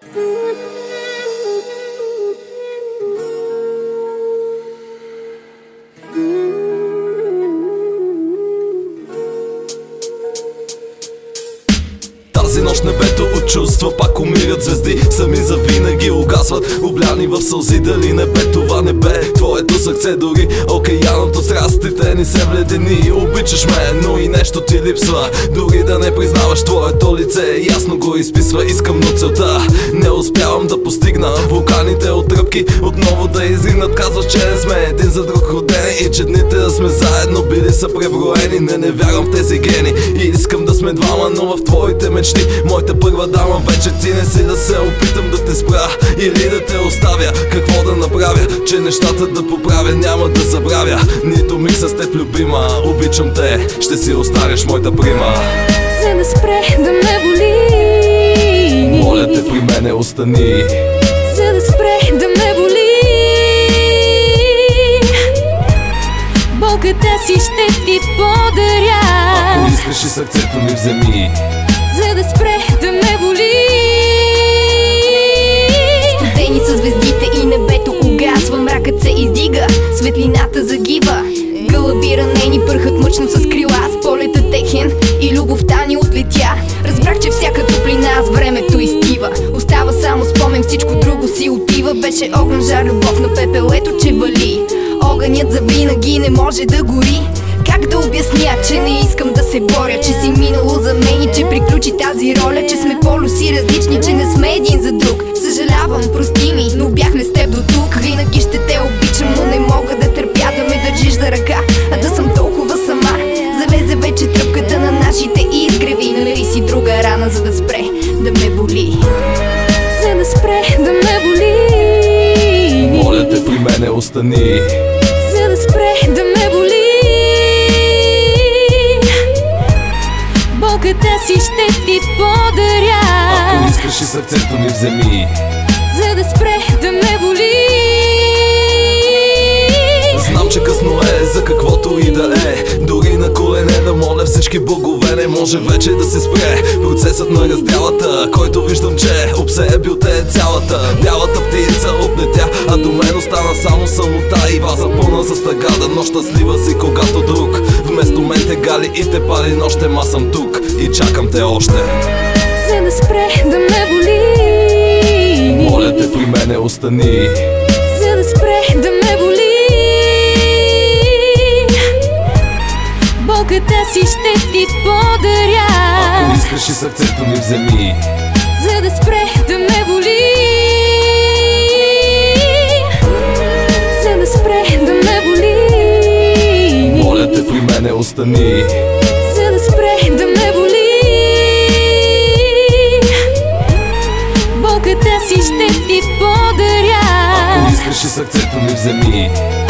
Тази нощ небето от чувства пак умират звезди, сами завинаги угасват, обляни в сълзи. Дали небе това небе, твоето сърце, дори океанът от страстите ни се вледени. Обичаш ме, но и нещо ти липсва, дори да не признаваш твоето лице, ясно го изписва. Искам, но целта не успявам да постигна. Вулканите от тръпки отново да изригнат. Казваш, че не сме един за друг родени и че дните да сме заедно били са преброени. Не вярвам в тези гени и искам да сме двама, но в твоите мечти, моята първа дама, вече ти не си. Да се опитам да те спра или да те оставя. Какво да направя, че нещата да поправя? Няма да забравя нито миг с теб, любима. Обичам те, ще си останеш моята прима. За да спре да ме боли, моля те, при мене остани. За да спре да ме боли, болката си ще ти подаря. Ако искаш и сърцето ми вземи. За да спре да ме боли. Студени са звездите и небето угасва, мракът се издига, светлината загива. Гълъби ранени пърхат мъчно с крила, с полета техен и любовта ни отлетя. Разбрах, че всяка топлина с времето изтива, остава само спомен, всичко друго си отива. Беше огън, жар, любов на пепелето, че вали. Огънят завинаги не може да гори. Как да обясня, че не искам да се боря, че си минало за мен и че приключи тази роля, че сме полюси различни, че не сме един за друг. Съжалявам, прости ми, но бяхме с теб до тук. Винаги ще те обичам, но не мога да търпя да ме държиш за ръка, а да съм толкова сама. Залезе вече тръпката на нашите изгреви, намери си друга рана, за да спре да ме боли. За да спре да ме боли, моля те, при мене остани. За да спре да ме боли, болката си ще ти подаря. Ако искаш и сърцето ми вземи. За да спре да ме боли. Знам, че късно е за каквото и да е, дори на колене да моля всички богове. Не може вече да се спре процесът на разделата, който виждам, че обсе бил те цялата. Бялата птица отлетя, а до мен остана само самота и ваза пълна с тъгада. Но щастлива си, когато друг вместо мен те гали и те пали нощем. Аз съм тук и чакам те още. За да спре да ме боли, моля те, при мене остани. За да спре да ме боли, болката си ще ти подаря. Ако искаш и сърцето ми вземи. За да спре да ме боли. За да спре да ме боли, моля те, при мене остани. За да спре да ме боли, болката си ще ти подаря. Ако искаш и сърцето ми вземи.